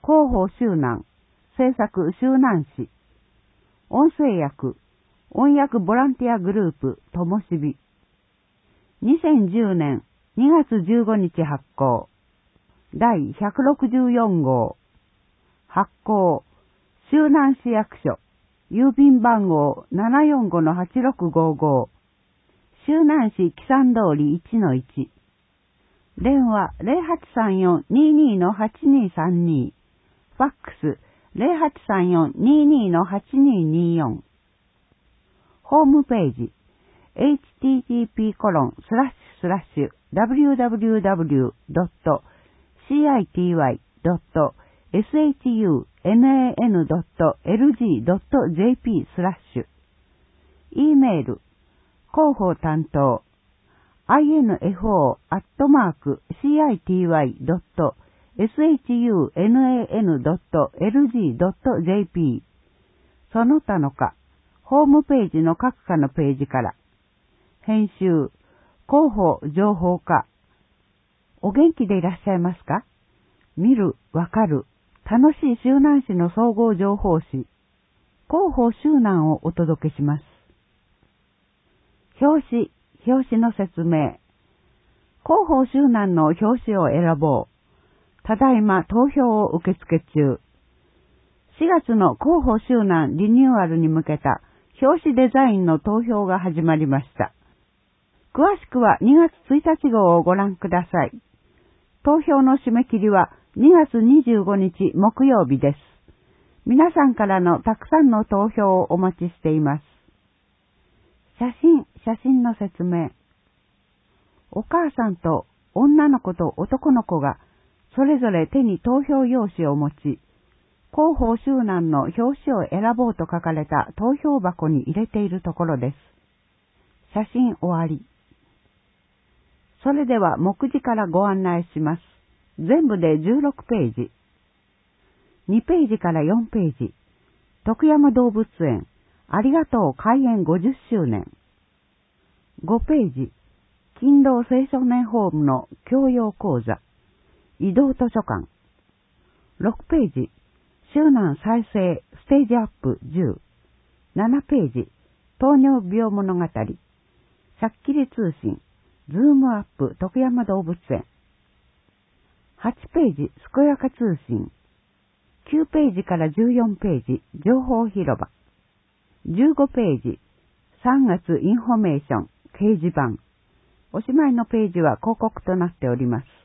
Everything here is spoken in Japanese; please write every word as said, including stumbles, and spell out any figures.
広報周南、制作周南市、音声訳、音訳ボランティアグループ、ともしび。にせんじゅうねんにがつじゅうごにち発行。だいひゃくろくじゅうよんごう。発行、周南市役所、郵便番号 ななよんごのはちろくごご。周南市木山通り いちのいち。電話 ゼロはちさんよん にーにーのはちにーさんに。ファックス ゼロはちさんよん にーにーのはちにーにーよん。ホームページ エイチティーティーピーコロンスラッシュスラッシュダブリューダブリューダブリュードットシーアイティーワイドットエスエイチユーエヌエーエヌドットエルジードットジェーピー スラッシュ。E メール、広報担当、アイエヌエフオー アットマーク シーアイティーワイドットエスエイチユーエヌエーエヌドットエルジードットジェーピー。その他のか、ホームページの各課のページから。編集、広報情報課。お元気でいらっしゃいますか？見る、わかる、楽しい周南市の総合情報誌、広報周南をお届けします。表紙、表紙の説明。広報周南の表紙を選ぼう。ただいま投票を受付中。しがつの広報周南リニューアルに向けた表紙デザインの投票が始まりました。詳しくはにがつついたち号をご覧ください。投票の締め切りはにがつにじゅうごにち木曜日です。皆さんからのたくさんの投票をお待ちしています。写真、写真の説明。お母さんと女の子と男の子がそれぞれ手に投票用紙を持ち、広報周南の表紙を選ぼうと書かれた投票箱に入れているところです。写真終わり。それでは目次からご案内します。全部でじゅうろくページ。にページからよんページ。徳山動物園、ありがとう開園ごじゅっしゅうねん。ごページ。勤労青少年ホームの教養講座。移動図書館。ろくページ。周南再生ステージアップじゅう。ななページ。糖尿病物語。しゃっきり通信。ズームアップ徳山動物園。はちページ。健やか通信。きゅうページからじゅうよんページ。情報広場。じゅうごページ。さんがつインフォメーション掲示板。おしまいのページは広告となっております。